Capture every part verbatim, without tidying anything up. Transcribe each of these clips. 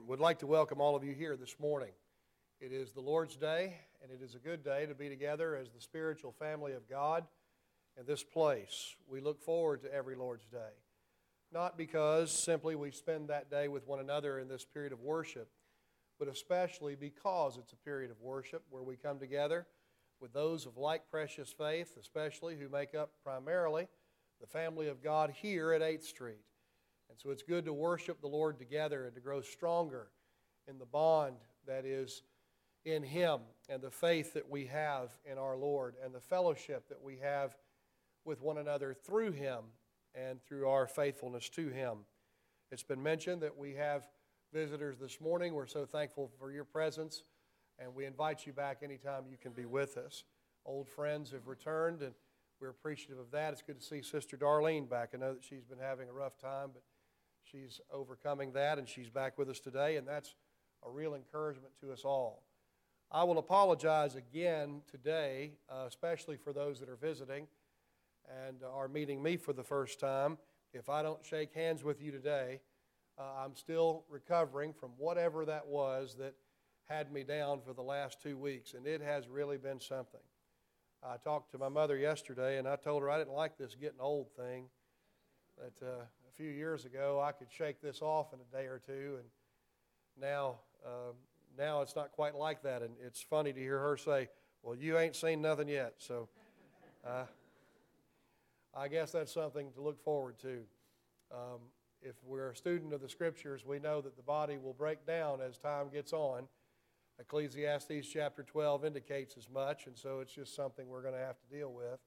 Would like to welcome all of you here this morning. It is the Lord's Day, and it is a good day to be together as the spiritual family of God in this place. We look forward to every Lord's Day, not because simply we spend that day with one another in this period of worship, but especially because it's a period of worship where we come together with those of like precious faith, especially who make up primarily the family of God here at eighth Street. And so it's good to worship the Lord together and to grow stronger in the bond that is in Him and the faith that we have in our Lord and the fellowship that we have with one another through Him and through our faithfulness to Him. It's been mentioned that we have visitors this morning. We're so thankful for your presence, and we invite you back anytime you can be with us. Old friends have returned, and we're appreciative of that. It's good to see Sister Darlene back. I know that she's been having a rough time, but she's overcoming that, and she's back with us today, and that's a real encouragement to us all. I will apologize again today, uh, especially for those that are visiting and are meeting me for the first time. If I don't shake hands with you today, uh, I'm still recovering from whatever that was that had me down for the last two weeks, and it has really been something. I talked to my mother yesterday, and I told her I didn't like this getting old thing, that uh, a few years ago I could shake this off in a day or two, and now uh, now it's not quite like that. And it's funny to hear her say, well, you ain't seen nothing yet. So uh, I guess that's something to look forward to. Um, if we're a student of the Scriptures, we know that the body will break down as time gets on. Ecclesiastes chapter twelve indicates as much, and so it's just something we're going to have to deal with.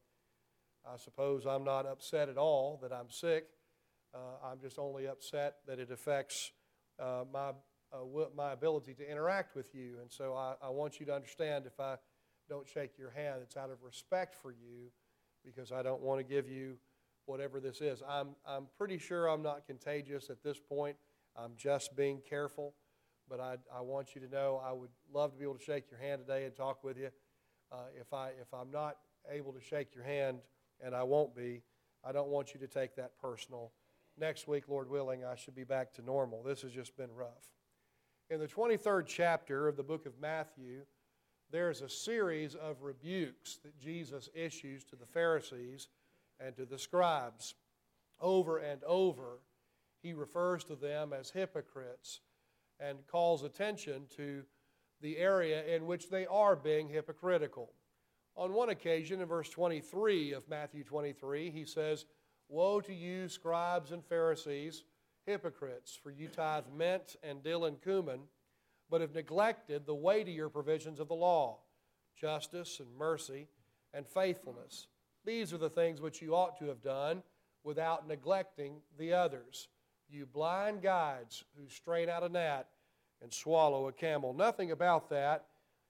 I suppose I'm not upset at all that I'm sick. Uh, I'm just only upset that it affects uh, my uh, w- my ability to interact with you. And so I, I want you to understand, if I don't shake your hand, it's out of respect for you, because I don't want to give you whatever this is. I'm I'm pretty sure I'm not contagious at this point. I'm just being careful. But I, I want you to know I would love to be able to shake your hand today and talk with you. Uh, if I if I'm not able to shake your hand, and I won't be, I don't want you to take that personal. Next week, Lord willing, I should be back to normal. This has just been rough. In the twenty-third chapter of the book of Matthew, there's a series of rebukes that Jesus issues to the Pharisees and to the scribes. Over and over, He refers to them as hypocrites and calls attention to the area in which they are being hypocritical. On one occasion, in verse twenty-three of Matthew twenty-three, He says, "Woe to you, scribes and Pharisees, hypocrites, for you tithe mint and dill and cumin, but have neglected the weightier provisions of the law, justice and mercy and faithfulness. These are the things which you ought to have done without neglecting the others. You blind guides who strain out a gnat and swallow a camel." Nothing about that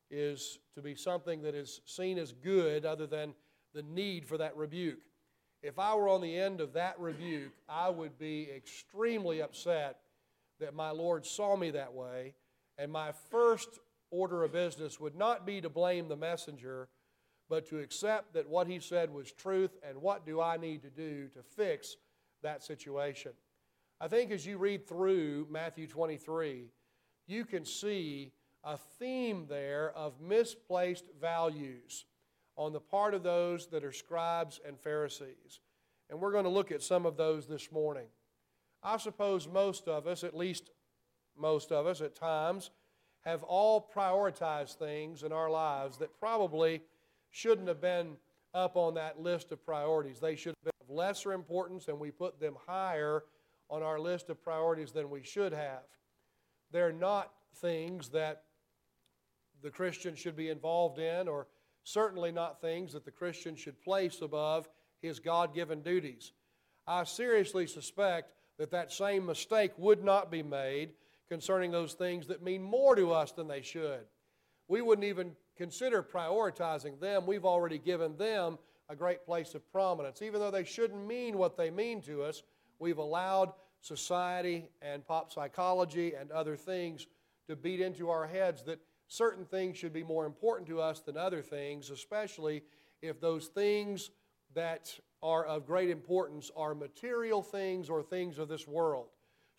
is to be something that is seen as good other than the need for that rebuke. If I were on the end of that rebuke, I would be extremely upset that my Lord saw me that way, and my first order of business would not be to blame the messenger, but to accept that what he said was truth, and what do I need to do to fix that situation. I think as you read through Matthew twenty-three, you can see a theme there of misplaced values on the part of those that are scribes and Pharisees. And we're going to look at some of those this morning. I suppose most of us, at least most of us at times, have all prioritized things in our lives that probably shouldn't have been up on that list of priorities. They should have been of lesser importance, and we put them higher on our list of priorities than we should have. They're not things that the Christian should be involved in, or certainly not things that the Christian should place above his God-given duties. I seriously suspect that that same mistake would not be made concerning those things that mean more to us than they should. We wouldn't even consider prioritizing them. We've already given them a great place of prominence. Even though they shouldn't mean what they mean to us, we've allowed society and pop psychology and other things to beat into our heads that certain things should be more important to us than other things, especially if those things that are of great importance are material things or things of this world.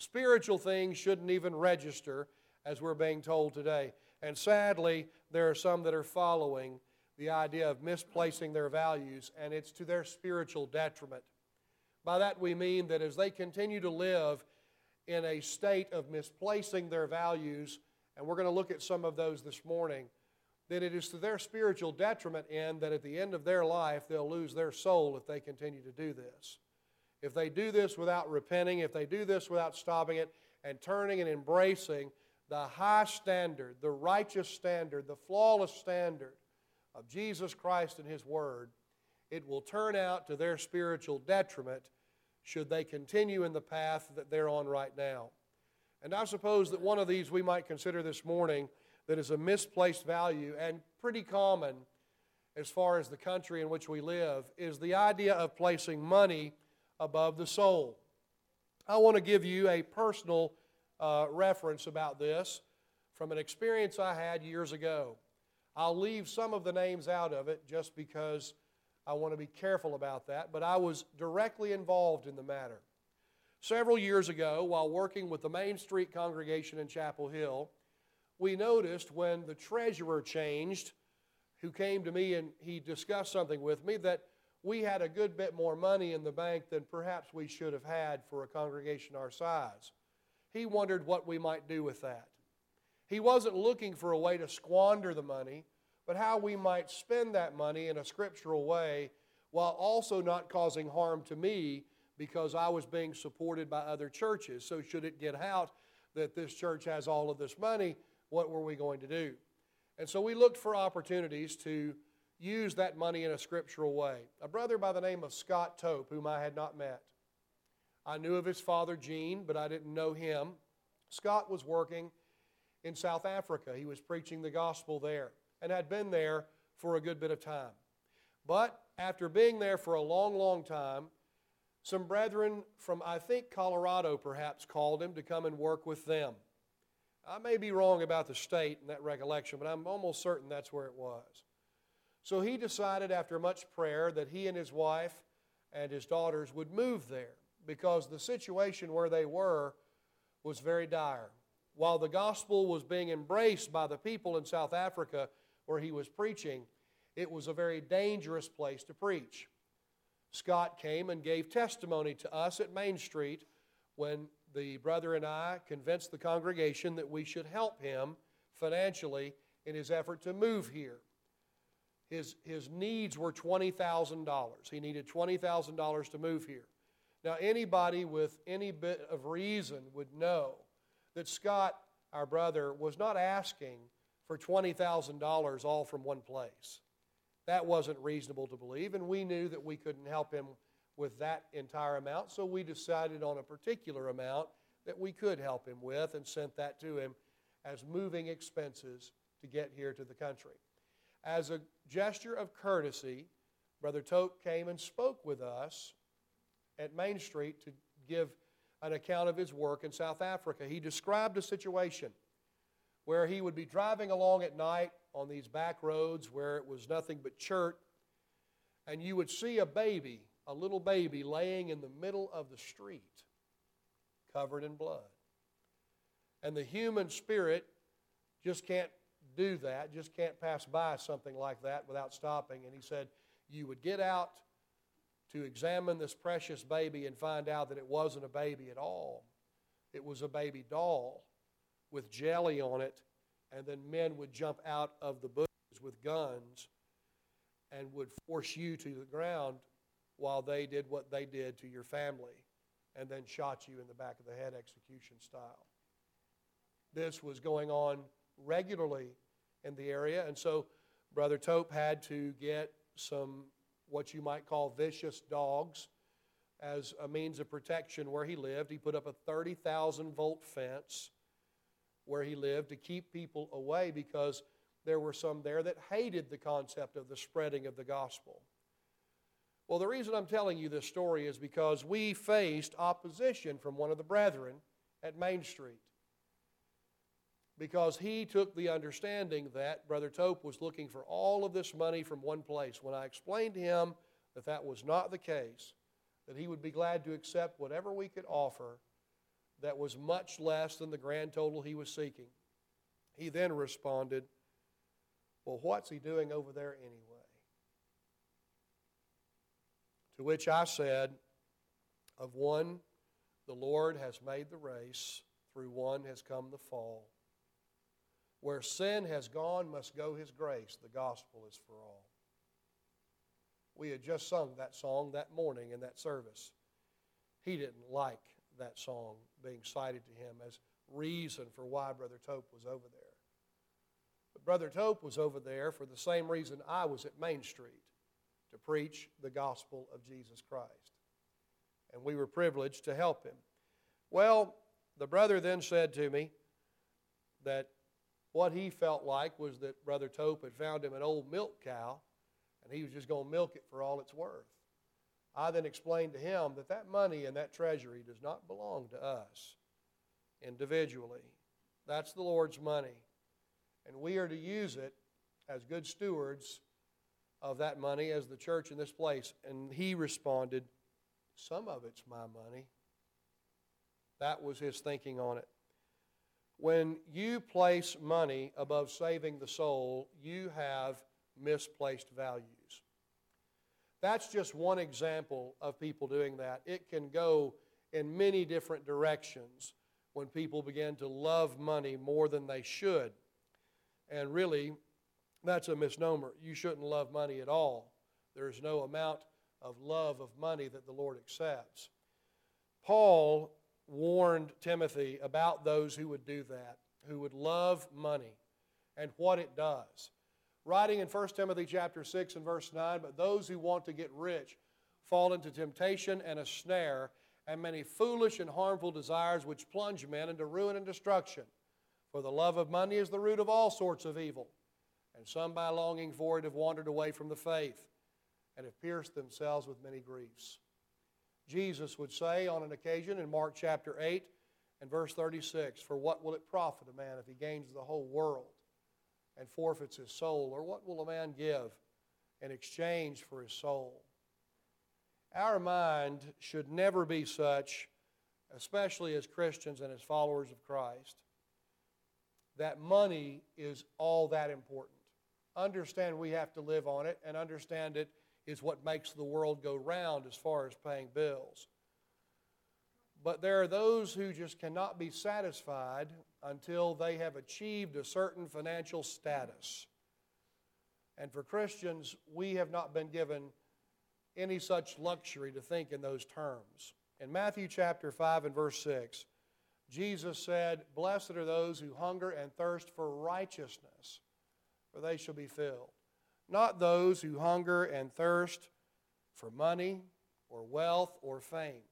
Spiritual things shouldn't even register, as we're being told today. And sadly, there are some that are following the idea of misplacing their values, and it's to their spiritual detriment. By that we mean that as they continue to live in a state of misplacing their values, and we're going to look at some of those this morning, that it is to their spiritual detriment in that at the end of their life they'll lose their soul if they continue to do this. If they do this without repenting, if they do this without stopping it and turning and embracing the high standard, the righteous standard, the flawless standard of Jesus Christ and His Word, it will turn out to their spiritual detriment should they continue in the path that they're on right now. And I suppose that one of these we might consider this morning that is a misplaced value and pretty common as far as the country in which we live is the idea of placing money above the soul. I want to give you a personal uh, reference about this from an experience I had years ago. I'll leave some of the names out of it just because I want to be careful about that, but I was directly involved in the matter. Several years ago, while working with the Main Street congregation in Chapel Hill, we noticed when the treasurer changed, who came to me and he discussed something with me, that we had a good bit more money in the bank than perhaps we should have had for a congregation our size. He wondered what we might do with that. He wasn't looking for a way to squander the money, but how we might spend that money in a scriptural way while also not causing harm to me because I was being supported by other churches. So should it get out that this church has all of this money, what were we going to do? And so we looked for opportunities to use that money in a scriptural way. A brother by the name of Scott Tope, whom I had not met. I knew of his father, Gene, but I didn't know him. Scott was working in South Africa. He was preaching the gospel there and had been there for a good bit of time. But after being there for a long, long time, some brethren from, I think, Colorado perhaps called him to come and work with them. I may be wrong about the state in that recollection, but I'm almost certain that's where it was. So he decided after much prayer that he and his wife and his daughters would move there because the situation where they were was very dire. While the gospel was being embraced by the people in South Africa where he was preaching, it was a very dangerous place to preach. Scott came and gave testimony to us at Main Street when the brother and I convinced the congregation that we should help him financially in his effort to move here. His, his needs were twenty thousand dollars. He needed twenty thousand dollars to move here. Now, anybody with any bit of reason would know that Scott, our brother, was not asking for twenty thousand dollars all from one place. That wasn't reasonable to believe, and we knew that we couldn't help him with that entire amount, so we decided on a particular amount that we could help him with and sent that to him as moving expenses to get here to the country. As a gesture of courtesy, Brother Tope came and spoke with us at Main Street to give an account of his work in South Africa. He described a situation where he would be driving along at night on these back roads where it was nothing but chert, and you would see a baby, a little baby, laying in the middle of the street, covered in blood. And the human spirit just can't do that, just can't pass by something like that without stopping. And he said, you would get out to examine this precious baby and find out that it wasn't a baby at all. It was a baby doll with jelly on it, and then men would jump out of the bushes with guns and would force you to the ground while they did what they did to your family and then shot you in the back of the head execution style. This was going on regularly in the area, and so Brother Tope had to get some what you might call vicious dogs as a means of protection where he lived. He put up a thirty thousand volt fence where he lived to keep people away because there were some there that hated the concept of the spreading of the gospel. Well, the reason I'm telling you this story is because we faced opposition from one of the brethren at Main Street because he took the understanding that Brother Tope was looking for all of this money from one place. When I explained to him that that was not the case, that he would be glad to accept whatever we could offer, that was much less than the grand total he was seeking. He then responded, well, what's he doing over there anyway? To which I said, of one, the Lord has made the race, through one has come the fall. Where sin has gone must go his grace, the gospel is for all. We had just sung that song that morning in that service. He didn't like that song being cited to him as reason for why Brother Tope was over there. But Brother Tope was over there for the same reason I was at Main Street, to preach the gospel of Jesus Christ. And we were privileged to help him. Well, the brother then said to me that what he felt like was that Brother Tope had found him an old milk cow, and he was just going to milk it for all it's worth. I then explained to him that that money and that treasury does not belong to us individually. That's the Lord's money. And we are to use it as good stewards of that money as the church in this place. And he responded, some of it's my money. That was his thinking on it. When you place money above saving the soul, you have misplaced values. That's just one example of people doing that. It can go in many different directions when people begin to love money more than they should. And really, that's a misnomer. You shouldn't love money at all. There's no amount of love of money that the Lord accepts. Paul warned Timothy about those who would do that, who would love money and what it does. Writing in First Timothy chapter six and verse nine, but those who want to get rich fall into temptation and a snare and many foolish and harmful desires which plunge men into ruin and destruction. For the love of money is the root of all sorts of evil. And some by longing for it have wandered away from the faith and have pierced themselves with many griefs. Jesus would say on an occasion in Mark chapter eight and verse thirty-six, for what will it profit a man if he gains the whole world and forfeits his soul? Or what will a man give in exchange for his soul? Our mind should never be such, especially as Christians and as followers of Christ, that money is all that important. Understand we have to live on it, and understand it is what makes the world go round as far as paying bills. But there are those who just cannot be satisfied until they have achieved a certain financial status. And for Christians, we have not been given any such luxury to think in those terms. In Matthew chapter five and verse six, Jesus said, blessed are those who hunger and thirst for righteousness, for they shall be filled. Not those who hunger and thirst for money or wealth or fame,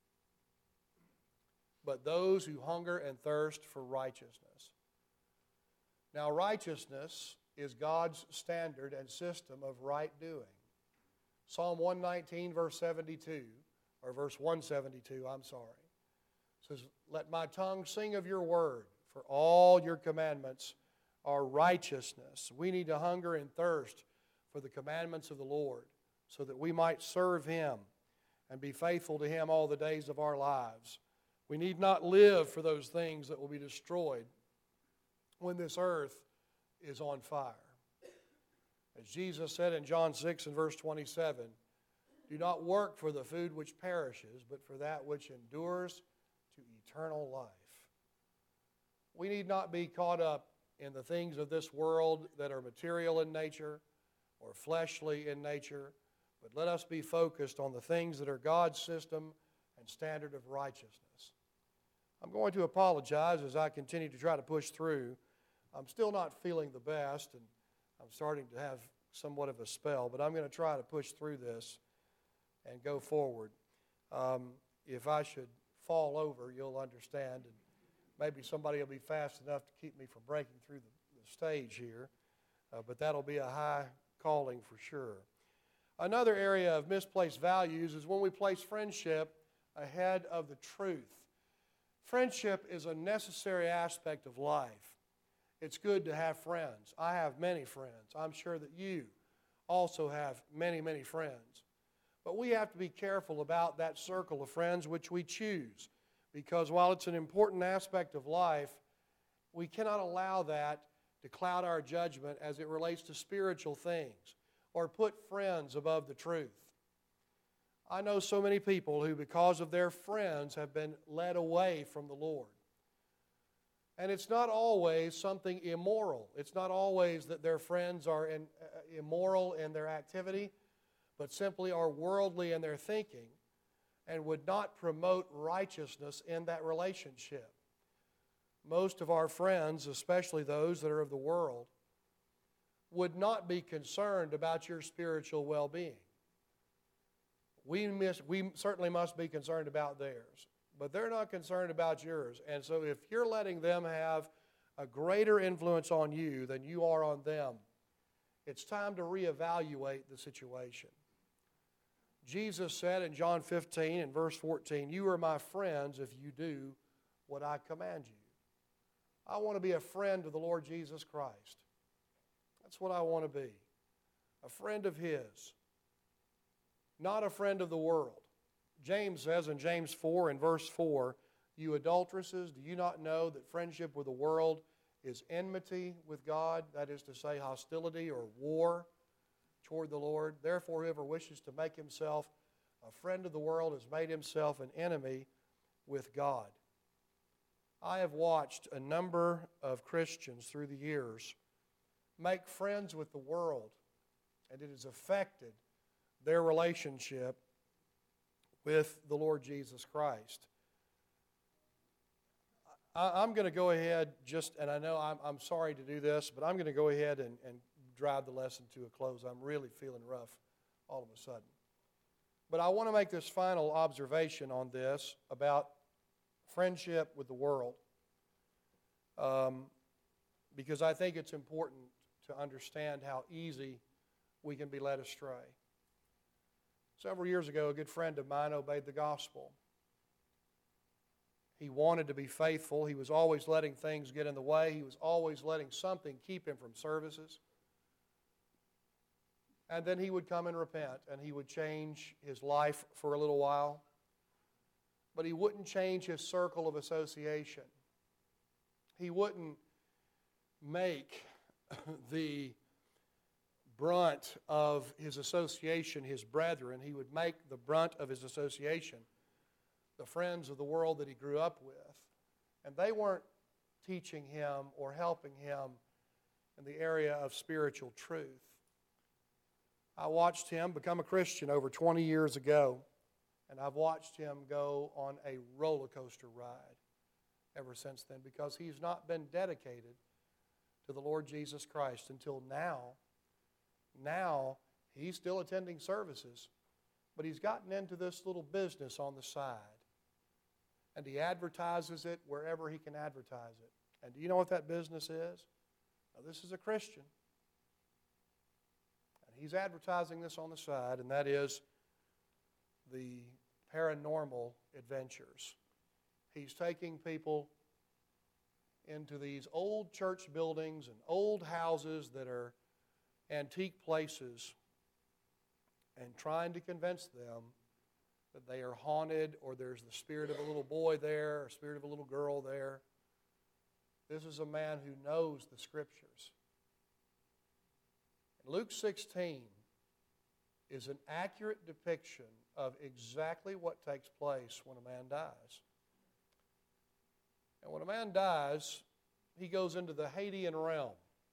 but those who hunger and thirst for righteousness. Now, righteousness is God's standard and system of right doing. Psalm one nineteen, verse seventy-two, or verse one seventy-two, I'm sorry, says, let my tongue sing of your word, for all your commandments are righteousness. We need to hunger and thirst for the commandments of the Lord so that we might serve Him and be faithful to Him all the days of our lives. We need not live for those things that will be destroyed when this earth is on fire. As Jesus said in John six and verse twenty-seven, do not work for the food which perishes, but for that which endures to eternal life. We need not be caught up in the things of this world that are material in nature or fleshly in nature, but let us be focused on the things that are God's system and standard of righteousness. I'm going to apologize as I continue to try to push through. I'm still not feeling the best, and I'm starting to have somewhat of a spell, but I'm going to try to push through this and go forward. Um, if I should fall over, you'll understand, and maybe somebody will be fast enough to keep me from breaking through the, the stage here, uh, but that'll be a high calling for sure. Another area of misplaced values is when we place friendship ahead of the truth. Friendship is a necessary aspect of life. It's good to have friends. I have many friends. I'm sure that you also have many, many friends. But we have to be careful about that circle of friends which we choose. Because while it's an important aspect of life, we cannot allow that to cloud our judgment as it relates to spiritual things or put friends above the truth. I know so many people who, because of their friends, have been led away from the Lord. And it's not always something immoral. It's not always that their friends are in, uh, immoral in their activity, but simply are worldly in their thinking and would not promote righteousness in that relationship. Most of our friends, especially those that are of the world, would not be concerned about your spiritual well-being. We, miss, we certainly must be concerned about theirs, but they're not concerned about yours. And so if you're letting them have a greater influence on you than you are on them, it's time to reevaluate the situation. Jesus said in John fifteen and verse fourteen, "You are my friends if you do what I command you." I want to be a friend of the Lord Jesus Christ. That's what I want to be, a friend of His, not a friend of the world. James says in James four and verse four, "You adulteresses, do you not know that friendship with the world is enmity with God?" That is to say, hostility or war toward the Lord. "Therefore, whoever wishes to make himself a friend of the world has made himself an enemy with God." I have watched a number of Christians through the years make friends with the world, and it has affected their relationship with the Lord Jesus Christ. I, I'm going to go ahead just, and I know I'm, I'm sorry to do this, but I'm going to go ahead and, and drive the lesson to a close. I'm really feeling rough all of a sudden. But I want to make this final observation on this about friendship with the world, um, because I think it's important to understand how easy we can be led astray. Several years ago, a good friend of mine obeyed the gospel. He wanted to be faithful. He was always letting things get in the way. He was always letting something keep him from services. And then he would come and repent, and he would change his life for a little while. But he wouldn't change his circle of association. He wouldn't make the brunt of his association his brethren. He would make the brunt of his association the friends of the world that he grew up with. And they weren't teaching him or helping him in the area of spiritual truth. I watched him become a Christian over twenty years ago, and I've watched him go on a roller coaster ride ever since then, because he's not been dedicated to the Lord Jesus Christ until now. Now, he's still attending services, but he's gotten into this little business on the side, and he advertises it wherever he can advertise it. And do you know what that business is? Now, this is a Christian, and he's advertising this on the side, and that is the paranormal adventures. He's taking people into these old church buildings and old houses that are antique places and trying to convince them that they are haunted, or there's the spirit of a little boy there, or spirit of a little girl there. This is a man who knows the Scriptures. And Luke sixteen is an accurate depiction of exactly what takes place when a man dies. And when a man dies, he goes into the Hadean realm.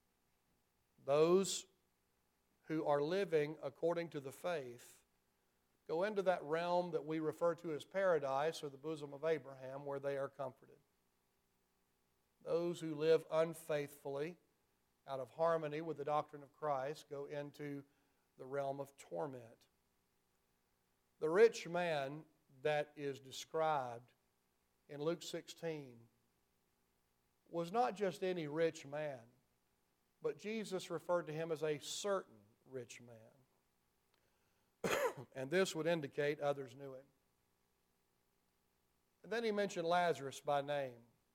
Those who are living according to the faith go into that realm that we refer to as paradise, or the bosom of Abraham, where they are comforted. Those who live unfaithfully, out of harmony with the doctrine of Christ, go into the realm of torment. The rich man that is described in Luke sixteen was not just any rich man, but Jesus referred to him as a certain rich man. And this would indicate others knew him. And then he mentioned Lazarus by name,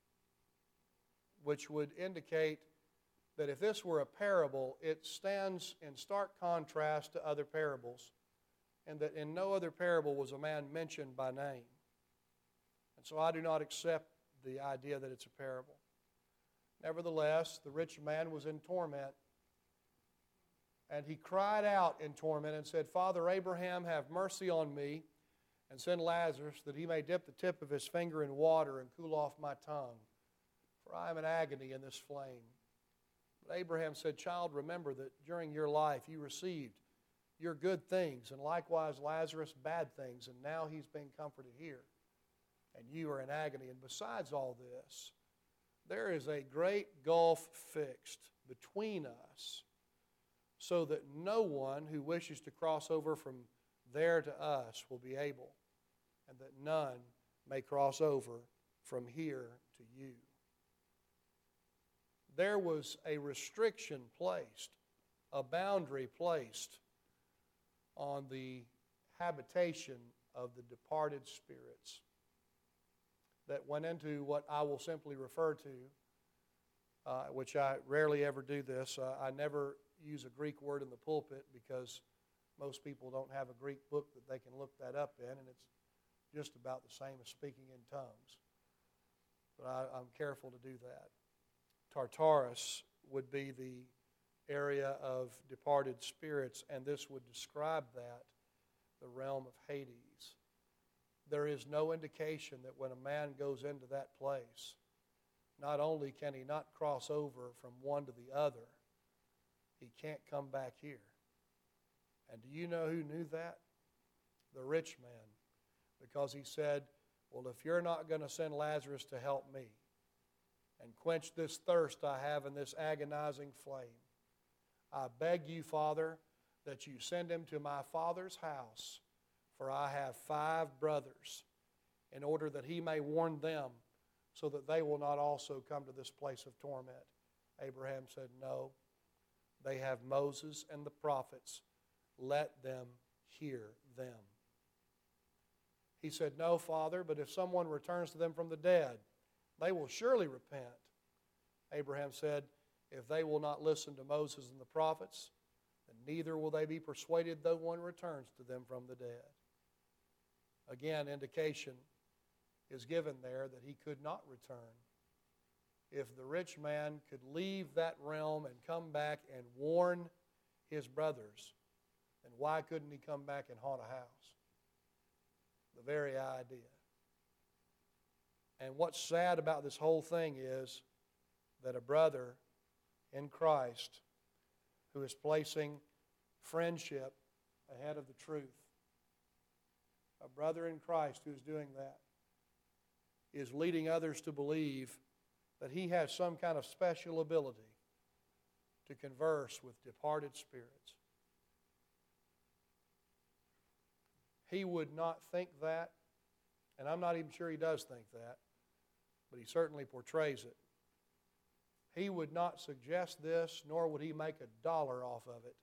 which would indicate that if this were a parable, it stands in stark contrast to other parables, and that in no other parable was a man mentioned by name. And And so I do not accept the idea that it's a parable. Nevertheless, the rich man was in torment, and he cried out in torment and said, Father Abraham, have mercy on me, and send Lazarus that he may dip the tip of his finger in water and cool off my tongue, for I am in agony in this flame. But Abraham said, Child, remember that during your life you received your good things, and likewise Lazarus bad things, and now he's being comforted here, and you are in agony. And besides all this, there is a great gulf fixed between us, so that no one who wishes to cross over from there to us will be able, and that none may cross over from here to you. There was a restriction placed, a boundary placed on the habitation of the departed spirits that went into what I will simply refer to, uh, which I rarely ever do this. Uh, I never use a Greek word in the pulpit because most people don't have a Greek book that they can look that up in, and it's just about the same as speaking in tongues. But I, I'm careful to do that. Tartarus would be the area of departed spirits, and this would describe that, the realm of Hades. There is no indication that when a man goes into that place, not only can he not cross over from one to the other, he can't come back here. And do you know who knew that? The rich man. Because he said, well, if you're not going to send Lazarus to help me and quench this thirst I have in this agonizing flame, I beg you, Father, that you send him to my father's house, for I have five brothers, in order that he may warn them, so that they will not also come to this place of torment. Abraham said, no, they have Moses and the prophets. Let them hear them. He said, no, Father, but if someone returns to them from the dead, they will surely repent. Abraham said, if they will not listen to Moses and the prophets, then neither will they be persuaded though one returns to them from the dead. Again, indication is given there that he could not return. If the rich man could leave that realm and come back and warn his brothers, then why couldn't he come back and haunt a house? The very idea. And what's sad about this whole thing is that a brother in Christ who is placing friendship ahead of the truth, a brother in Christ who is doing that, is leading others to believe that he has some kind of special ability to converse with departed spirits. He would not think that, and I'm not even sure he does think that, but he certainly portrays it. He would not suggest this, nor would he make a dollar off of it,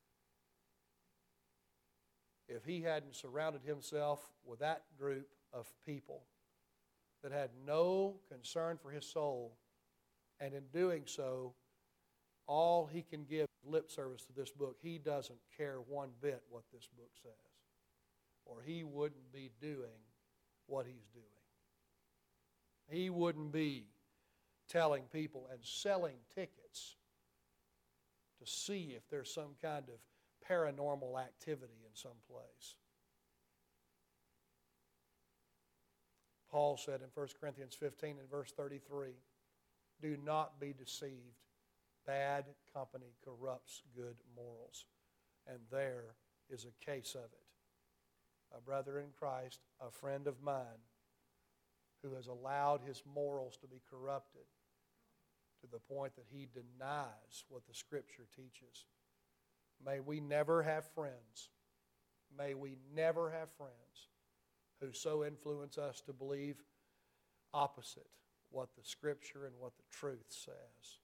if he hadn't surrounded himself with that group of people that had no concern for his soul, and in doing so, all he can give lip service to this book. He doesn't care one bit what this book says, or he wouldn't be doing what he's doing. He wouldn't be telling people and selling tickets to see if there's some kind of paranormal activity in some place. Paul said in First Corinthians fifteen and verse thirty-three, do not be deceived. Bad company corrupts good morals. And there is a case of it. A brother in Christ, a friend of mine, who has allowed his morals to be corrupted to the point that he denies what the Scripture teaches. May we never have friends. May we never have friends who so influence us to believe opposite what the Scripture and what the truth says.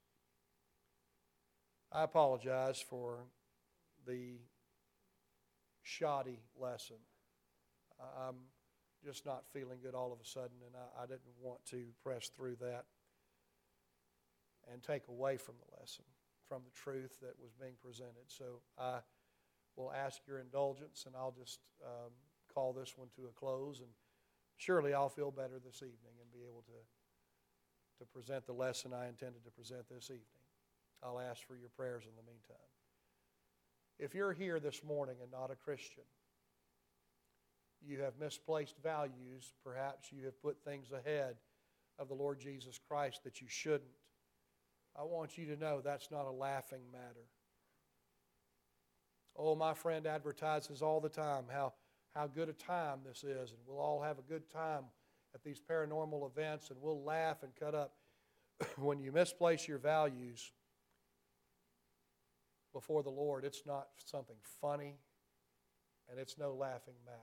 I apologize for the shoddy lesson. I'm just not feeling good all of a sudden, and I, I didn't want to press through that and take away from the lesson, from the truth that was being presented. So I will ask your indulgence, and I'll just um, call this one to a close and surely I'll feel better this evening and be able to, to present the lesson I intended to present this evening. I'll ask for your prayers in the meantime. If you're here this morning and not a Christian, you have misplaced values, perhaps you have put things ahead of the Lord Jesus Christ that you shouldn't, I want you to know that's not a laughing matter. Oh, my friend advertises all the time how, how good a time this is, and we'll all have a good time at these paranormal events, and we'll laugh and cut up. When you misplace your values before the Lord, it's not something funny, and it's no laughing matter.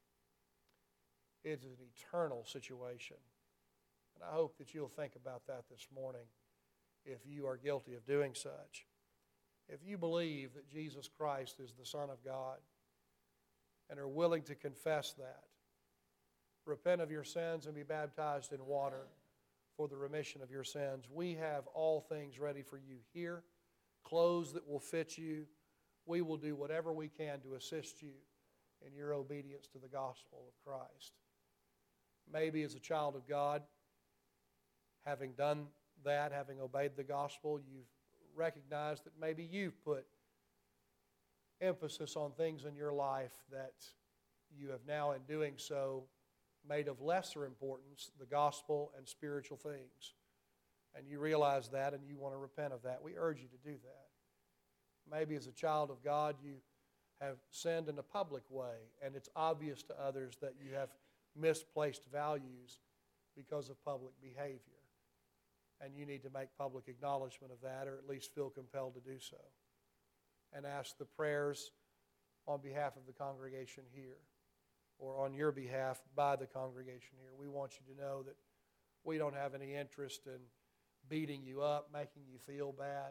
It's an eternal situation. And I hope that you'll think about that this morning if you are guilty of doing such. If you believe that Jesus Christ is the Son of God and are willing to confess that, repent of your sins and be baptized in water for the remission of your sins, we have all things ready for you here, clothes that will fit you. We will do whatever we can to assist you in your obedience to the gospel of Christ. Maybe as a child of God, having done that, having obeyed the gospel, you've recognized that maybe you've put emphasis on things in your life that you have now, in doing so, made of lesser importance the gospel and spiritual things. And you realize that and you want to repent of that. We urge you to do that. Maybe as a child of God, you have sinned in a public way, and it's obvious to others that you have misplaced values because of public behavior. And you need to make public acknowledgement of that, or at least feel compelled to do so. And ask the prayers on behalf of the congregation here, or on your behalf by the congregation here. We want you to know that we don't have any interest in beating you up, making you feel bad.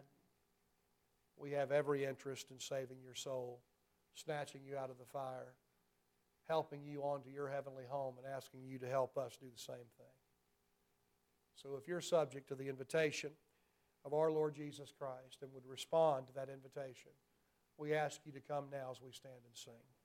We have every interest in saving your soul, snatching you out of the fire, helping you onto your heavenly home, and asking you to help us do the same thing. So if you're subject to the invitation of our Lord Jesus Christ and would respond to that invitation, we ask you to come now as we stand and sing.